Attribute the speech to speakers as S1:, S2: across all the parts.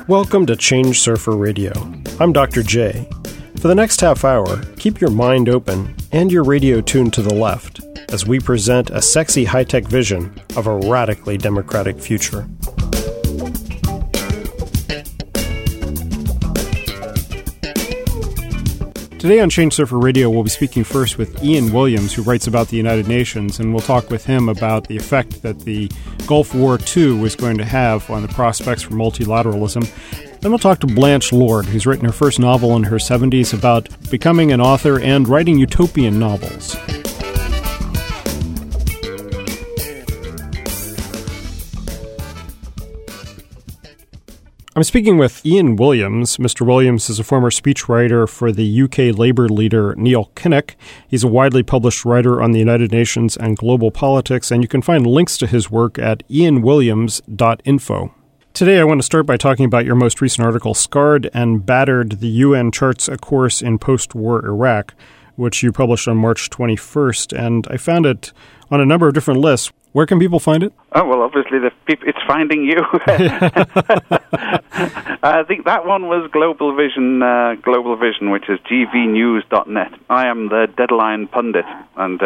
S1: Welcome to Change Surfer Radio. I'm Dr. J. For the next half hour, keep your mind open and your radio tuned to the left as we present a sexy high-tech vision of a radically democratic future. Today on Change Surfer Radio, we'll be speaking first with Ian Williams, who writes about the United Nations, and we'll talk with him about the effect that the Gulf War II was going to have on the prospects for multilateralism. Then we'll talk to Blanche Lord, who's written her first novel in her 70s about becoming an author and writing utopian novels. I'm speaking with Ian Williams. Mr. Williams is a former speechwriter for the UK Labour leader Neil Kinnock. He's a widely published writer on the United Nations and global politics, and you can find links to his work at ianwilliams.info. Today, I want to start by talking about your most recent article, Scarred and Battered, the UN Charts a Course in Post-War Iraq, which you published on March 21st, and I found it on a number of different lists. Where can people find it?
S2: Oh, well, obviously, it's finding you. I think that one was Global Vision, which is gvnews.net. I am the Deadline pundit, and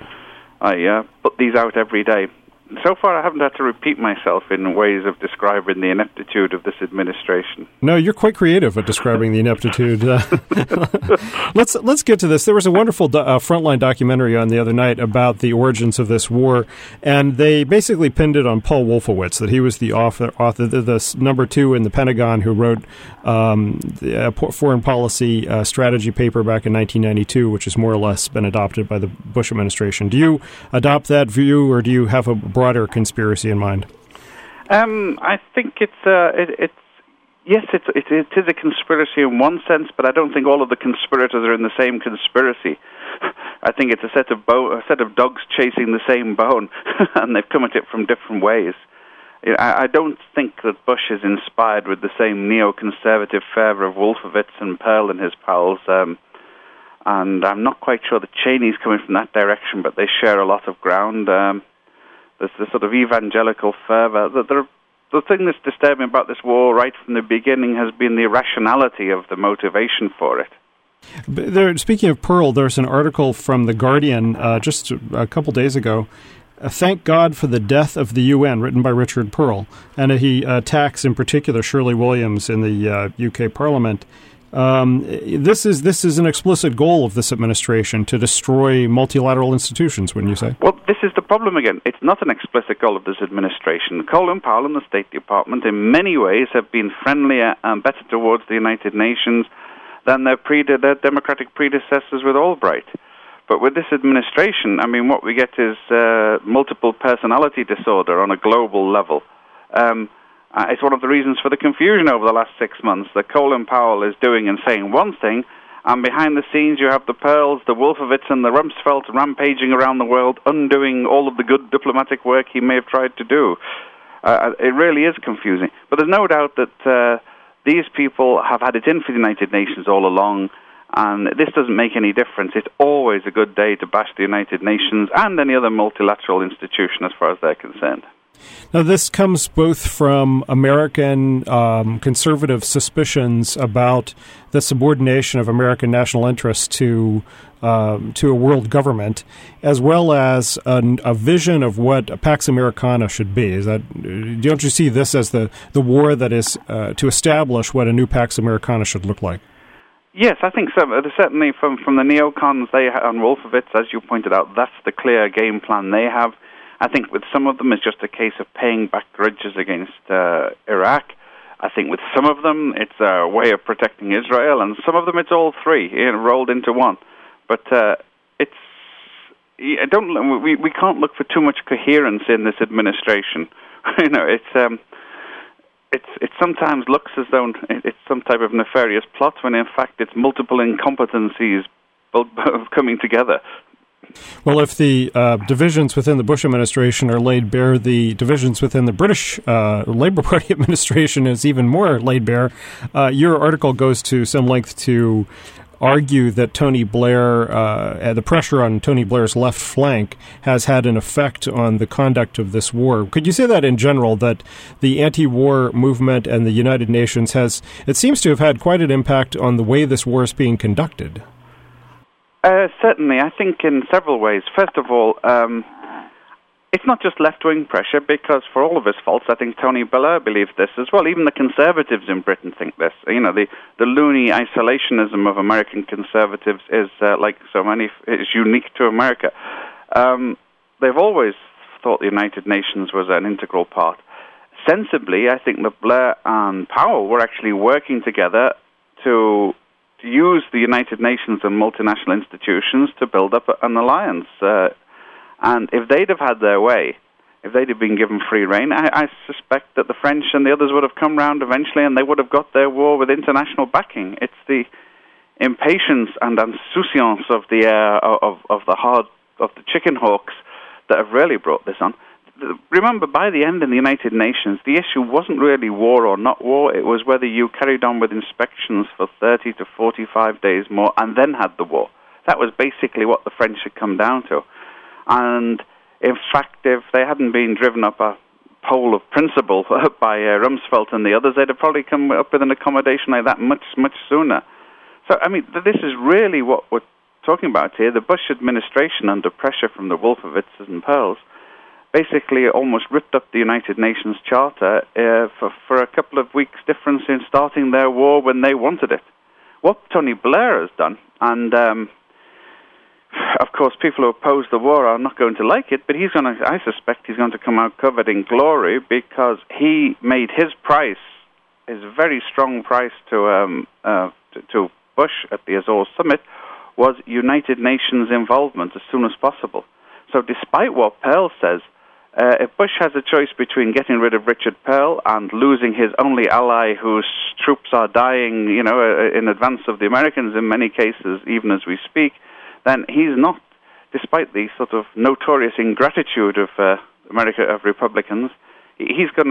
S2: I put these out every day. So far, I haven't had to repeat myself in ways of describing the ineptitude of this administration.
S1: No, you're quite creative at describing the ineptitude. Let's get to this. There was a wonderful Frontline documentary on the other night about the origins of this war, and they basically pinned it on Paul Wolfowitz, that he was the author the number 2 in the Pentagon who wrote the foreign policy strategy paper back in 1992, which has more or less been adopted by the Bush administration. Do you adopt that view, or do you have a broader conspiracy in mind?
S2: I think it is a conspiracy in one sense, but I don't think all of the conspirators are in the same conspiracy. I think it's a set of dogs chasing the same bone, and they've come at it from different ways. I don't think that Bush is inspired with the same neoconservative fervor of Wolfowitz and Pearl and his pals, and I'm not quite sure that Cheney's coming from that direction, but they share a lot of ground. There's the sort of evangelical fervor. The thing that's disturbing about this war right from the beginning has been the irrationality of the motivation for it.
S1: Speaking of Pearl, there's an article from The Guardian just a couple days ago, Thank God for the Death of the UN, written by Richard Pearl. And he attacks, in particular, Shirley Williams in the UK Parliament. This is an explicit goal of this administration, to destroy multilateral institutions, wouldn't you say?
S2: Well, this is the problem again. It's not an explicit goal of this administration. Colin Powell and the State Department in many ways have been friendlier and better towards the United Nations than their democratic predecessors with Albright. But with this administration, I mean, what we get is multiple personality disorder on a global level. It's one of the reasons for the confusion over the last 6 months that Colin Powell is doing and saying one thing, and behind the scenes you have the Pearls, the Wolfowitz, and the Rumsfeld rampaging around the world, undoing all of the good diplomatic work he may have tried to do. It really is confusing. But there's no doubt that these people have had it in for the United Nations all along, and this doesn't make any difference. It's always a good day to bash the United Nations and any other multilateral institution as far as they're concerned.
S1: Now, this comes both from American conservative suspicions about the subordination of American national interests to a world government, as well as a vision of what Pax Americana should be. Don't you see this as the war that is to establish what a new Pax Americana should look like?
S2: Yes, I think so. Certainly from the neocons and Wolfowitz, as you pointed out, that's the clear game plan they have. I think with some of them it's just a case of paying back grudges against Iraq. I think with some of them it's a way of protecting Israel, and some of them it's all three rolled into one. But we can't look for too much coherence in this administration. It sometimes looks as though it's some type of nefarious plot, when in fact it's multiple incompetencies coming together.
S1: Well, if the divisions within the Bush administration are laid bare, the divisions within the British Labour Party administration is even more laid bare. Your article goes to some length to argue that Tony Blair, the pressure on Tony Blair's left flank has had an effect on the conduct of this war. Could you say that in general, that the anti-war movement and the United Nations it seems to have had quite an impact on the way this war is being conducted?
S2: Certainly, I think in several ways. First of all, it's not just left-wing pressure, because for all of his faults, I think Tony Blair believes this as well. Even the conservatives in Britain think this. You know, the loony isolationism of American conservatives is, like so many, is unique to America. They've always thought the United Nations was an integral part. Sensibly, I think that Blair and Powell were actually working together to use the United Nations and multinational institutions to build up an alliance. And if they'd have had their way, if they'd have been given free rein, I suspect that the French and the others would have come round eventually, and they would have got their war with international backing. It's the impatience and insouciance of the chicken hawks that have really brought this on. Remember, by the end in the United Nations, the issue wasn't really war or not war. It was whether you carried on with inspections for 30 to 45 days more and then had the war. That was basically what the French had come down to. And in fact, if they hadn't been driven up a pole of principle by Rumsfeld and the others, they'd have probably come up with an accommodation like that much, much sooner. So, I mean, this is really what we're talking about here. The Bush administration, under pressure from the Wolfowitzes and Pearls, basically almost ripped up the United Nations Charter for a couple of weeks' difference in starting their war when they wanted it. What Tony Blair has done, and of course, people who oppose the war are not going to like it, but I suspect he's going to come out covered in glory, because he made his very strong price to Bush at the Azores Summit, was United Nations involvement as soon as possible. So despite what Pearl says, if Bush has a choice between getting rid of Richard Pearl and losing his only ally whose troops are dying, in advance of the Americans in many cases, even as we speak, then he's not, despite the sort of notorious ingratitude of Republicans, he's going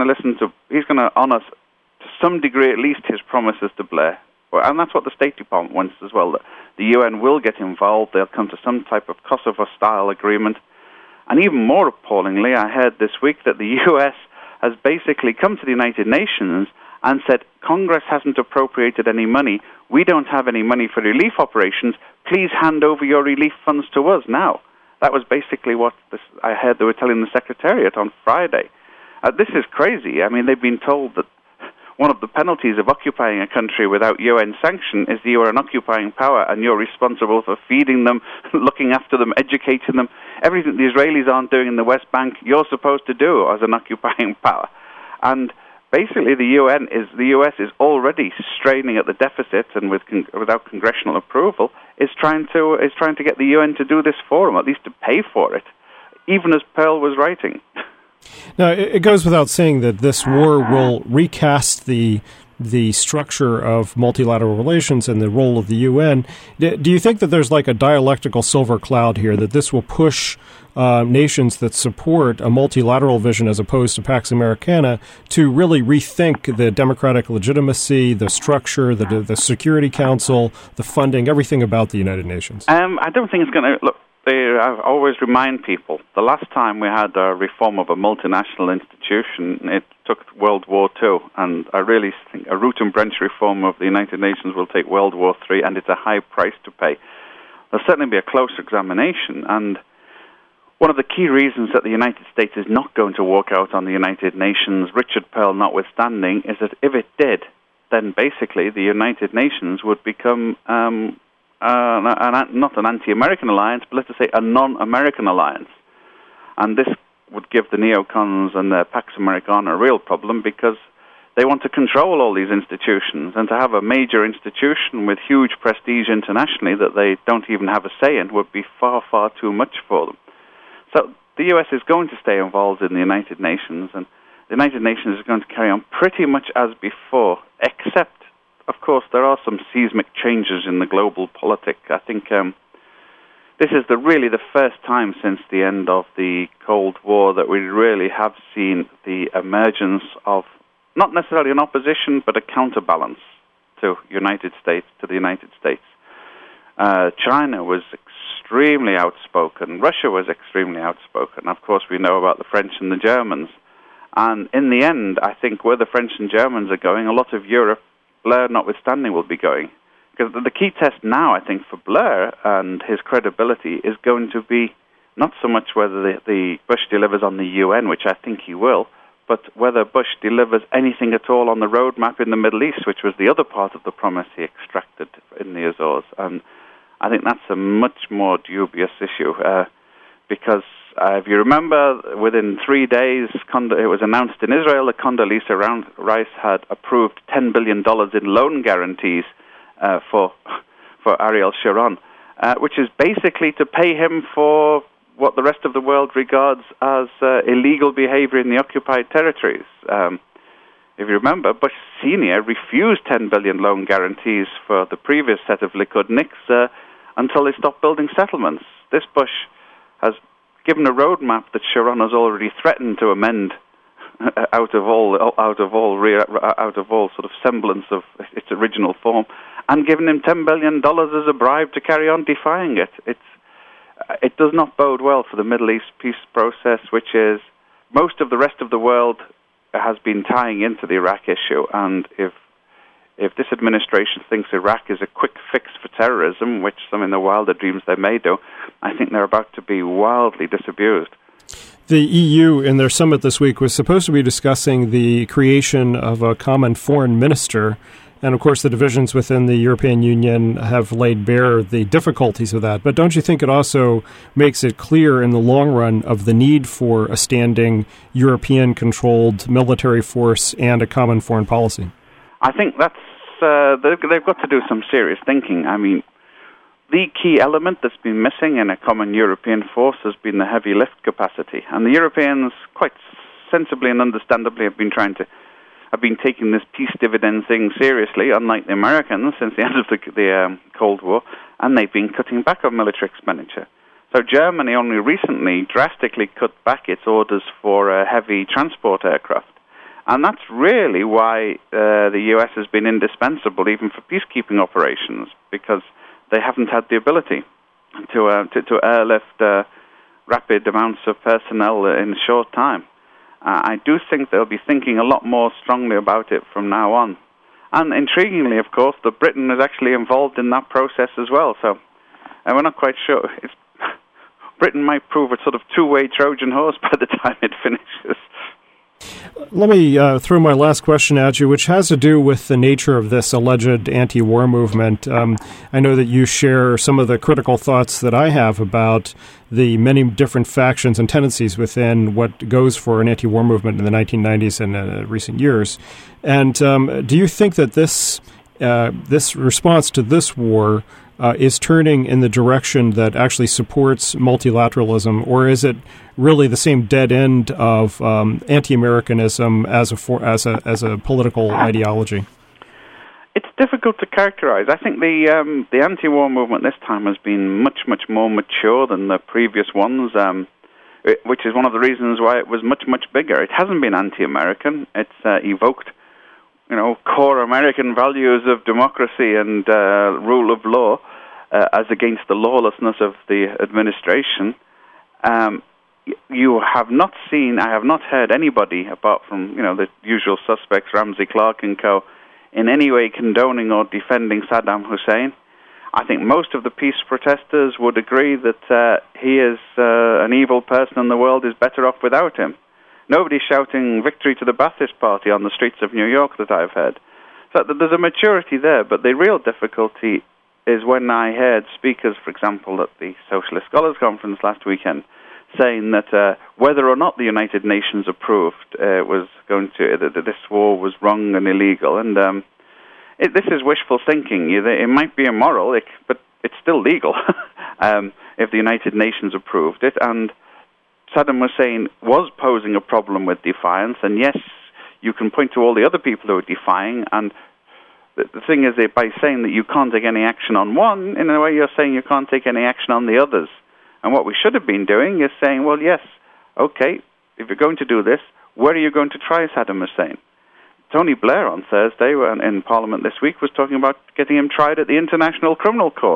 S2: to honor to some degree at least his promises to Blair. And that's what the State Department wants as well, that the UN will get involved, they'll come to some type of Kosovo-style agreement. And even more appallingly, I heard this week that the US has basically come to the United Nations and said, Congress hasn't appropriated any money. We don't have any money for relief operations. Please hand over your relief funds to us now. That was basically what I heard they were telling the Secretariat on Friday. This is crazy. I mean, they've been told that one of the penalties of occupying a country without UN sanction is that you are an occupying power and you're responsible for feeding them, looking after them, educating them. Everything the Israelis aren't doing in the West Bank, you're supposed to do as an occupying power. And basically, the U.S. is already straining at the deficit, and without congressional approval, is trying to get the UN to do this for them, at least to pay for it, even as Pearl was writing.
S1: Now, it goes without saying that this war will recast the structure of multilateral relations and the role of the UN. Do you think that there's like a dialectical silver cloud here, that this will push nations that support a multilateral vision as opposed to Pax Americana to really rethink the democratic legitimacy, the structure, the Security Council, the funding, everything about the United Nations? I
S2: don't think it's going to... Look, I always remind people, the last time we had a reform of a multinational institution, it took World War II, and I really think a root and branch reform of the United Nations will take World War III, and it's a high price to pay. There'll certainly be a close examination, and one of the key reasons that the United States is not going to walk out on the United Nations, Richard Pearl notwithstanding, is that if it did, then basically the United Nations would become not an anti-American alliance, but let's just say a non-American alliance. And this would give the neocons and the Pax Americana a real problem, because they want to control all these institutions, and to have a major institution with huge prestige internationally that they don't even have a say in would be far, far too much for them. So the U.S. is going to stay involved in the United Nations, and the United Nations is going to carry on pretty much as before, except, of course, there are some seismic changes in the global politics. I think this is really the first time since the end of the Cold War that we really have seen the emergence of not necessarily an opposition, but a counterbalance to the United States. China was extremely outspoken. Russia was extremely outspoken. Of course, we know about the French and the Germans. And in the end, I think where the French and Germans are going, a lot of Europe, Blair notwithstanding, will be going. Because the key test now, I think, for Blair and his credibility is going to be not so much whether the Bush delivers on the UN, which I think he will, but whether Bush delivers anything at all on the roadmap in the Middle East, which was the other part of the promise he extracted in the Azores. And I think that's a much more dubious issue, because if you remember, within 3 days, it was announced in Israel that Condoleezza Rice had approved $10 billion in loan guarantees for Ariel Sharon, which is basically to pay him for what the rest of the world regards as illegal behavior in the occupied territories. If you remember, Bush Sr. refused $10 billion loan guarantees for the previous set of Likud-Niks until they stopped building settlements. This Bush has given a roadmap that Sharon has already threatened to amend out of all sort of semblance of its original form, and given him $10 billion as a bribe to carry on defying it. It does not bode well for the Middle East peace process, which is most of the rest of the world has been tying into the Iraq issue. And if this administration thinks Iraq is a quick fix for terrorism, which some in their wilder dreams they may do, I think they're about to be wildly disabused.
S1: The EU, in their summit this week, was supposed to be discussing the creation of a common foreign minister. And, of course, the divisions within the European Union have laid bare the difficulties of that. But don't you think it also makes it clear in the long run of the need for a standing European-controlled military force and a common foreign policy?
S2: I think that's they've got to do some serious thinking. I mean, the key element that's been missing in a common European force has been the heavy lift capacity. And the Europeans, quite sensibly and understandably, have been taking this peace dividend thing seriously, unlike the Americans since the end of the Cold War, and they've been cutting back on military expenditure. So Germany only recently drastically cut back its orders for heavy transport aircraft. And that's really why the U.S. has been indispensable even for peacekeeping operations, because they haven't had the ability to airlift rapid amounts of personnel in a short time. I do think they'll be thinking a lot more strongly about it from now on. And intriguingly, of course, that Britain is actually involved in that process as well. So we're not quite sure. Britain might prove a sort of two-way Trojan horse by the time it finishes.
S1: Let me throw my last question at you, which has to do with the nature of this alleged anti-war movement. I know that you share some of the critical thoughts that I have about the many different factions and tendencies within what goes for an anti-war movement in the 1990s and recent years. And do you think that this response to this war is turning in the direction that actually supports multilateralism, or is it really the same dead end of anti-Americanism as a political ideology?
S2: It's difficult to characterize. I think the anti-war movement this time has been much, much more mature than the previous ones, which is one of the reasons why it was much, much bigger. It hasn't been anti-American. It's evoked, core American values of democracy and rule of law as against the lawlessness of the administration. I have not heard anybody, apart from the usual suspects, Ramsey Clark and co., in any way condoning or defending Saddam Hussein. I think most of the peace protesters would agree that he is an evil person and the world is better off without him. Nobody's shouting victory to the Ba'athist Party on the streets of New York that I've heard. So there's a maturity there, but the real difficulty is when I heard speakers, for example, at the Socialist Scholars Conference last weekend, saying that whether or not the United Nations approved that this war was wrong and illegal. And this is wishful thinking. It might be immoral, but it's still legal if the United Nations approved it. And Saddam Hussein was posing a problem with defiance, and yes, you can point to all the other people who are defying, and the thing is that by saying that you can't take any action on one, in a way you're saying you can't take any action on the others. And what we should have been doing is saying, well, yes, okay, if you're going to do this, where are you going to try Saddam Hussein? Tony Blair on Thursday in Parliament this week was talking about getting him tried at the International Criminal Court.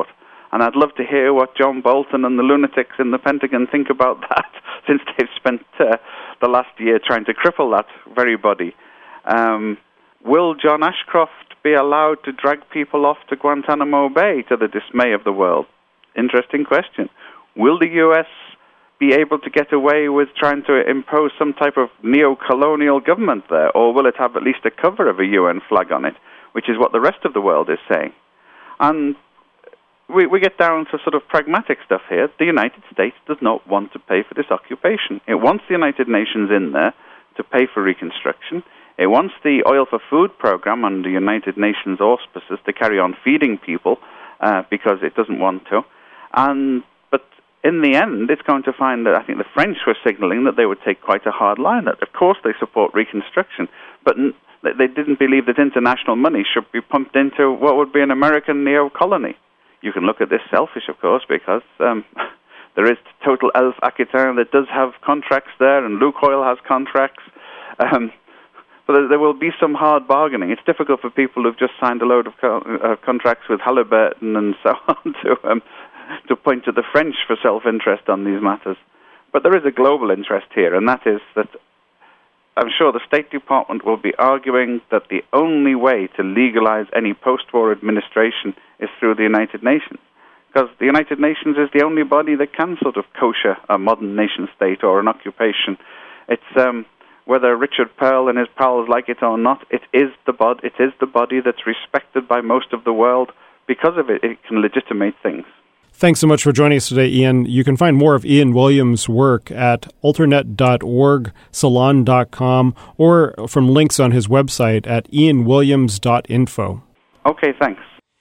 S2: And I'd love to hear what John Bolton and the lunatics in the Pentagon think about that, since they've spent the last year trying to cripple that very body. Will John Ashcroft be allowed to drag people off to Guantanamo Bay, to the dismay of the world? Interesting question. Will the U.S. be able to get away with trying to impose some type of neo-colonial government there, or will it have at least a cover of a UN flag on it, which is what the rest of the world is saying? And we get down to sort of pragmatic stuff here. The United States does not want to pay for this occupation. It wants the United Nations in there to pay for reconstruction. It wants the Oil for Food program under United Nations auspices to carry on feeding people because it doesn't want to. But in the end, it's going to find that I think the French were signaling that they would take quite a hard line. That of course they support reconstruction, but they didn't believe that international money should be pumped into what would be an American neo-colony. You can look at this selfish, of course, because there is Total Elf Aquitaine that does have contracts there, and Lukoil has contracts. But there will be some hard bargaining. It's difficult for people who've just signed a load of contracts with Halliburton and so on to point to the French for self-interest on these matters. But there is a global interest here, and that is that I'm sure the State Department will be arguing that the only way to legalize any post-war administration is through the United Nations, because the United Nations is the only body that can sort of kosher a modern nation-state or an occupation. It's whether Richard Pearl and his pals like it or not, it is the body that's respected by most of the world. Because of it, it can legitimate things.
S1: Thanks so much for joining us today, Ian. You can find more of Ian Williams' work at alternet.org, salon.com, or from links on his website at ianwilliams.info.
S2: Okay, thanks.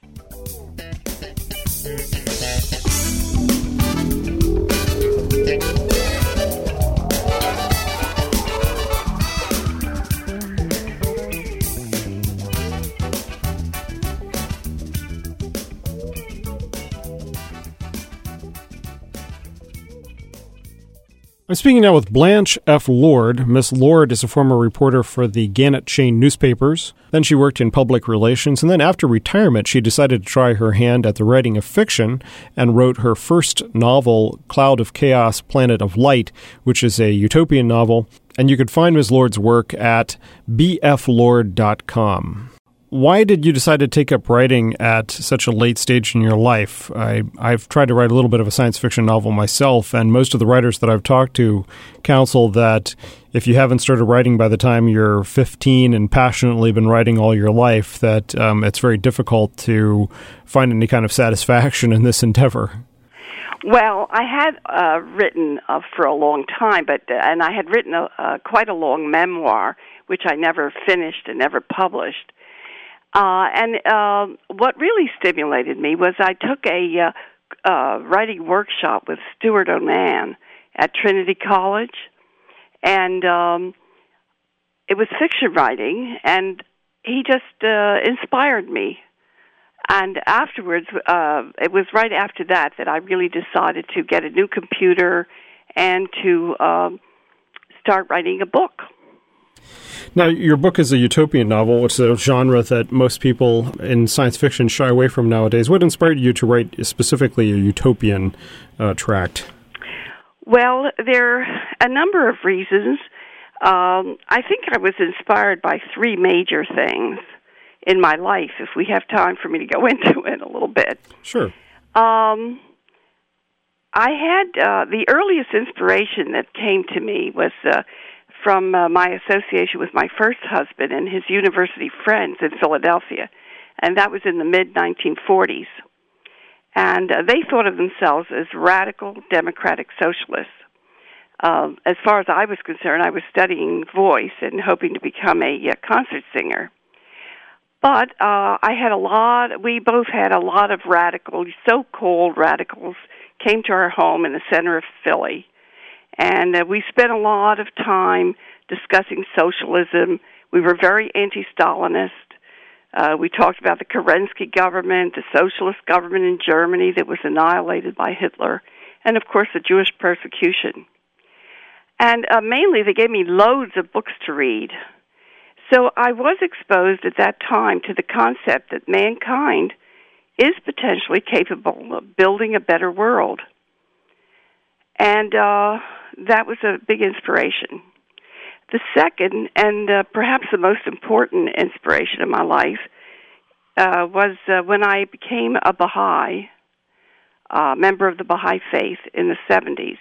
S1: I'm speaking now with Blanche F. Lord. Miss Lord is a former reporter for the Gannett Chain newspapers. Then she worked in public relations, and then after retirement, she decided to try her hand at the writing of fiction and wrote her first novel, Cloud of Chaos, Planet of Light, which is a utopian novel. And you could find Miss Lord's work at bflord.com. Why did you decide to take up writing at such a late stage in your life? I've tried to write a little bit of a science fiction novel myself, and most of the writers that I've talked to counsel that if you haven't started writing by the time you're 15 and passionately been writing all your life, that it's very difficult to find any kind of satisfaction in this endeavor.
S3: Well, I had written for a long time, and I had written quite a long memoir, which I never finished and never published. And what really stimulated me was I took a writing workshop with Stuart Onan at Trinity College, and it was fiction writing, and he just inspired me. And afterwards, it was right after that I really decided to get a new computer and to start writing a book.
S1: Now, your book is a utopian novel, which is a genre that most people in science fiction shy away from nowadays. What inspired you to write specifically a utopian tract?
S3: Well, there are a number of reasons. I think I was inspired by three major things in my life, if we have time for me to go into it a little bit.
S1: Sure.
S3: I had the earliest inspiration that came to me was from my association with my first husband and his university friends in Philadelphia, and that was in the mid-1940s. And they thought of themselves as radical democratic socialists. As far as I was concerned, I was studying voice and hoping to become a concert singer. But we both had a lot of radicals, so-called radicals, came to our home in the center of Philly. And we spent a lot of time discussing socialism. We were very anti-Stalinist. We talked about the Kerensky government, the socialist government in Germany that was annihilated by Hitler, and, of course, the Jewish persecution. And mainly they gave me loads of books to read. So I was exposed at that time to the concept that mankind is potentially capable of building a better world. And that was a big inspiration. The second, and perhaps the most important inspiration in my life, was when I became a Baha'i, member of the Baha'i faith in the 70s.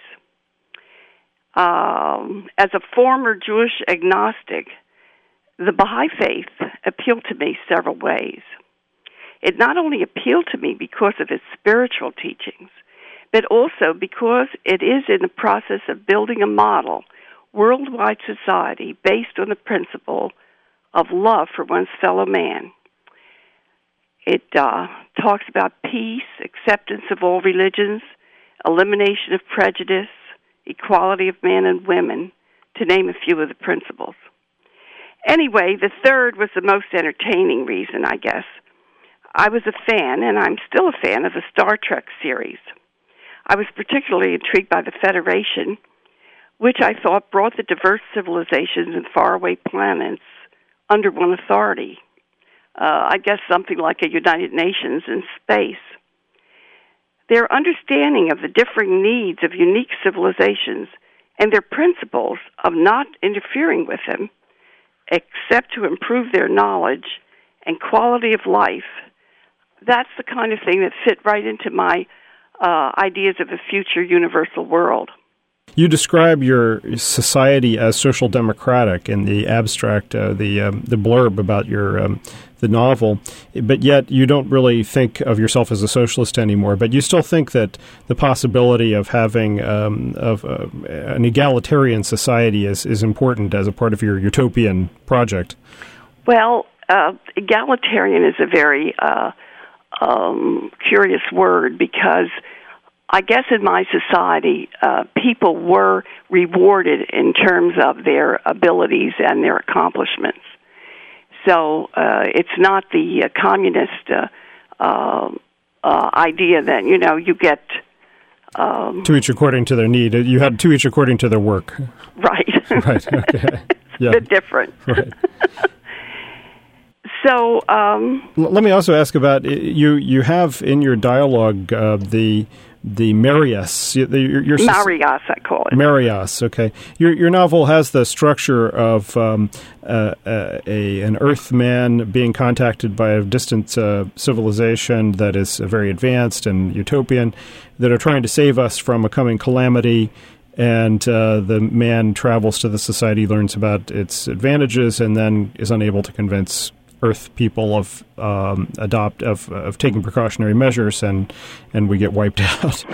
S3: As a former Jewish agnostic, the Baha'i faith appealed to me several ways. It not only appealed to me because of its spiritual teachings, but also because it is in the process of building a model, worldwide society based on the principle of love for one's fellow man. It talks about peace, acceptance of all religions, elimination of prejudice, equality of men and women, to name a few of the principles. Anyway, the third was the most entertaining reason, I guess. I was a fan, and I'm still a fan, of the Star Trek series. I was particularly intrigued by the Federation, which I thought brought the diverse civilizations and faraway planets under one authority. I guess something like a United Nations in space. Their understanding of the differing needs of unique civilizations and their principles of not interfering with them, except to improve their knowledge and quality of life, that's the kind of thing that fit right into my ideas of a future universal world.
S1: You describe your society as social democratic in the abstract, the blurb about your the novel, but yet you don't really think of yourself as a socialist anymore. But you still think that the possibility of having an egalitarian society is important as a part of your utopian project.
S3: Well, egalitarian is a very curious word, because I guess in my society, people were rewarded in terms of their abilities and their accomplishments. So it's not the communist idea that, you get...
S1: to each according to their need. You had to each according to their work.
S3: Right.
S1: Right, okay. Yeah.
S3: It's a bit different.
S1: Right.
S3: So...
S1: let me also ask about, you have in your dialogue the Marius.
S3: Marius, I call it.
S1: Marius, okay. Your novel has the structure of an Earthman being contacted by a distant civilization that is very advanced and utopian, that are trying to save us from a coming calamity, and the man travels to the society, learns about its advantages, and then is unable to convince Earth people of taking precautionary measures, and we get wiped out.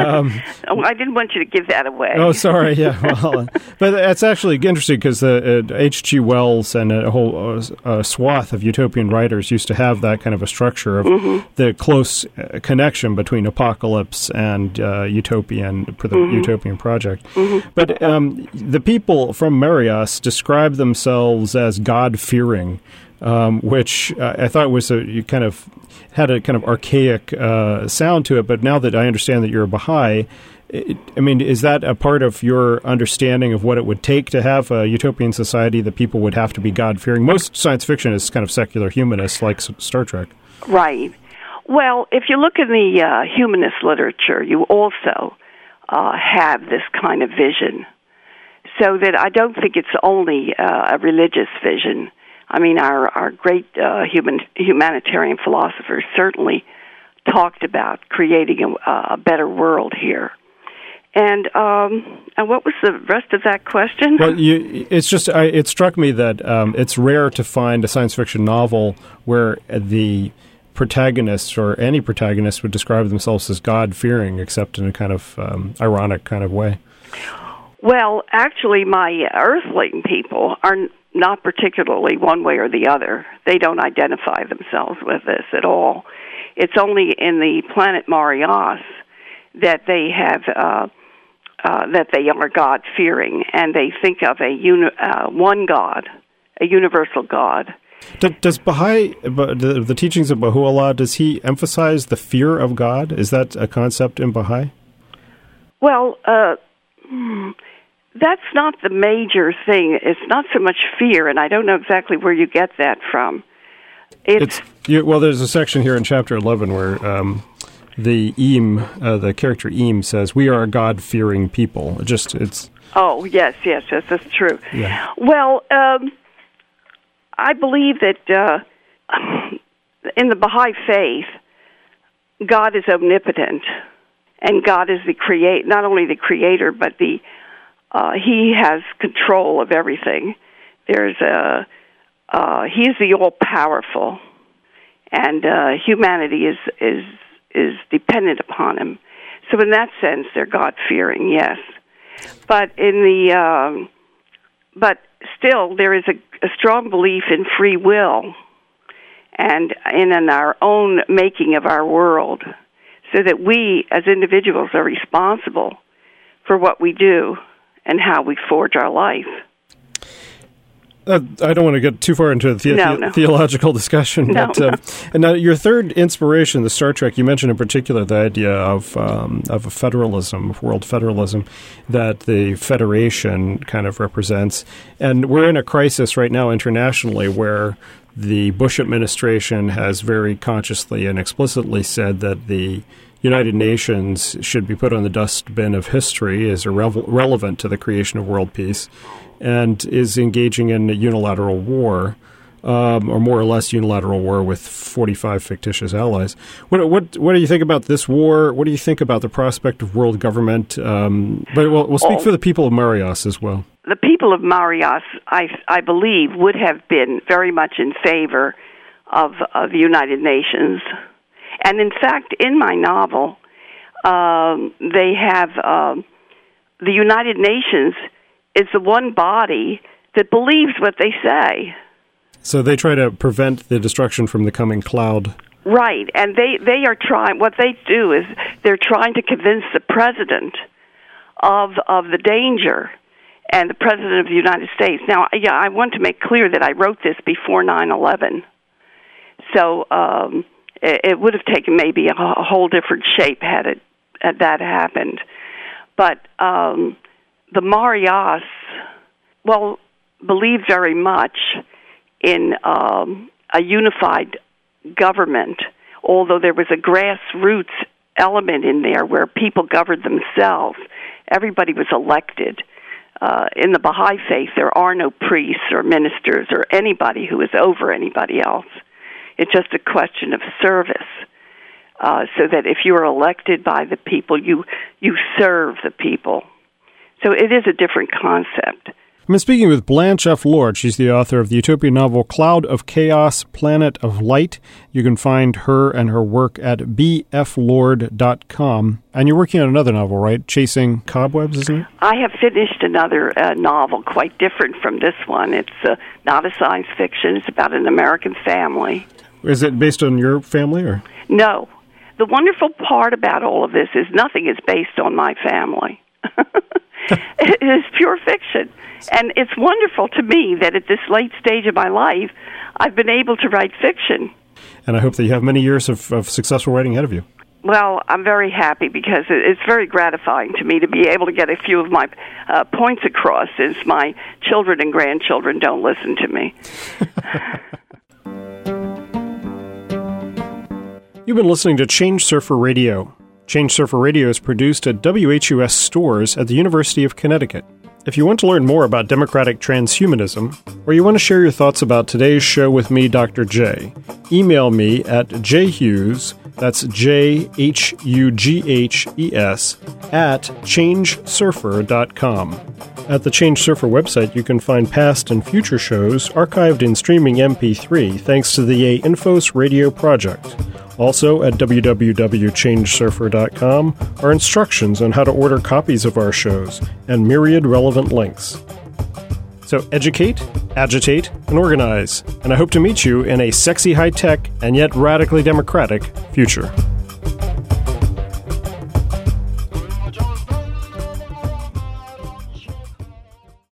S3: I didn't want you to give that away.
S1: Oh, sorry. Yeah, well, but it's actually interesting because H.G. Wells and a whole swath of utopian writers used to have that kind of a structure of the close connection between apocalypse and utopian project. But the people from Marius describe themselves as God-fearing. Which I thought was you kind of had a kind of archaic sound to it. But now that I understand that you're a Baha'i, is that a part of your understanding of what it would take to have a utopian society, that people would have to be God-fearing? Most science fiction is kind of secular humanist, like Star Trek.
S3: Right. Well, if you look in the humanist literature, you also have this kind of vision. So that I don't think it's only a religious vision. I mean, our great humanitarian philosophers certainly talked about creating a better world here. And what was the rest of that question?
S1: Well, it struck me that it's rare to find a science fiction novel where the protagonist or any protagonist would describe themselves as God-fearing, except in a kind of ironic kind of way.
S3: Well, actually, my Earthling people are not particularly one way or the other. They don't identify themselves with this at all. It's only in the planet Marius that they have that they are God-fearing, and they think of one God, a universal God.
S1: Does Baha'i, the teachings of Baha'u'llah, does he emphasize the fear of God? Is that a concept in Baha'i?
S3: Well, that's not the major thing. It's not so much fear, and I don't know exactly where you get that from.
S1: There's a section here in Chapter 11 where the character Eames says, "We are a God-fearing people."
S3: Oh, yes, that's true.
S1: Yeah.
S3: Well, I believe that in the Baha'i faith, God is omnipotent, and God is not only the creator, but He has control of everything. He is the all-powerful, and humanity is dependent upon Him. So in that sense, they're God-fearing, yes. But but still, there is a strong belief in free will and in our own making of our world, so that we as individuals are responsible for what we do and how we forge our life.
S1: I don't want to get too far into the theological discussion, but and now your third inspiration, the Star Trek, you mentioned in particular the idea of a federalism, of world federalism, that the Federation kind of represents. And we're in a crisis right now internationally where the Bush administration has very consciously and explicitly said that the United Nations should be put on the dustbin of history as irrelevant to the creation of world peace, and is engaging in a unilateral war, or more or less unilateral war with 45 fictitious allies. What do you think about this war? What do you think about the prospect of world government? But we'll speak for the people of Marias as well.
S3: The people of Marias, I believe, would have been very much in favor of the United Nations. And in fact, in my novel, they have the United Nations is the one body that believes what they say.
S1: So they try to prevent the destruction from the coming cloud.
S3: Right, and they are trying. What they do is they're trying to convince the president of the danger, and the president of the United States. Now, I want to make clear that I wrote this before 9/11, so it would have taken maybe a whole different shape had that happened. But the Marias, believed very much in a unified government, although there was a grassroots element in there where people governed themselves. Everybody was elected. In the Baha'i faith, there are no priests or ministers or anybody who is over anybody else. It's just a question of service. So that if you are elected by the people, you serve the people. So it is a different concept.
S1: I'm speaking with Blanche F. Lord. She's the author of the utopian novel Cloud of Chaos, Planet of Light. You can find her and her work at bflord.com. And you're working on another novel, right? Chasing Cobwebs, isn't it?
S3: I have finished another novel quite different from this one. It's not a science fiction. It's about an American family.
S1: Is it based on your family? Or
S3: No. The wonderful part about all of this is nothing is based on my family. It is pure fiction. And it's wonderful to me that at this late stage of my life, I've been able to write fiction.
S1: And I hope that you have many years of successful writing ahead of you.
S3: Well, I'm very happy because it's very gratifying to me to be able to get a few of my points across, since my children and grandchildren don't listen to me.
S1: You've been listening to Change Surfer Radio. Change Surfer Radio is produced at WHUS stores at the University of Connecticut. If you want to learn more about democratic transhumanism, or you want to share your thoughts about today's show with me, Dr. J, email me at jhughes, that's JHUGHES, at changesurfer.com. At the Change Surfer website, you can find past and future shows archived in streaming MP3 thanks to the Infos Radio Project. Also, at www.changesurfer.com are instructions on how to order copies of our shows and myriad relevant links. So educate, agitate, and organize. And I hope to meet you in a sexy high-tech and yet radically democratic future.